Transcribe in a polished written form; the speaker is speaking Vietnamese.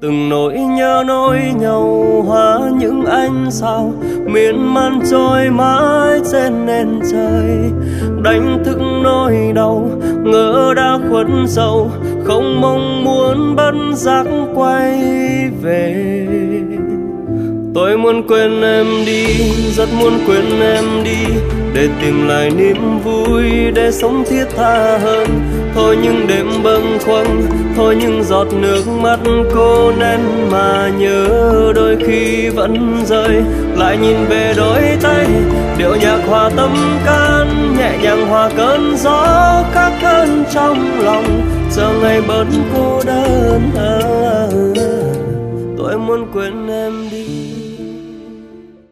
Từng nỗi nhớ nỗi nhau hóa những ánh sao miên man trôi mãi trên nền trời, đánh thức nỗi đau ngỡ đã khuất sâu, không mong muốn bất giác quay về. Tôi muốn quên em đi, rất muốn quên em đi, để tìm lại niềm vui, để sống thiết tha hơn. Thôi những đêm bâng khuâng, thôi những giọt nước mắt cô nén mà nhớ, đôi khi vẫn rơi. Lại nhìn về đôi tay, điệu nhạc hòa tâm can, nhẹ nhàng hòa cơn gió khắc cơn trong lòng, giờ ngày bớt cô đơn. Tôi muốn quên em đi.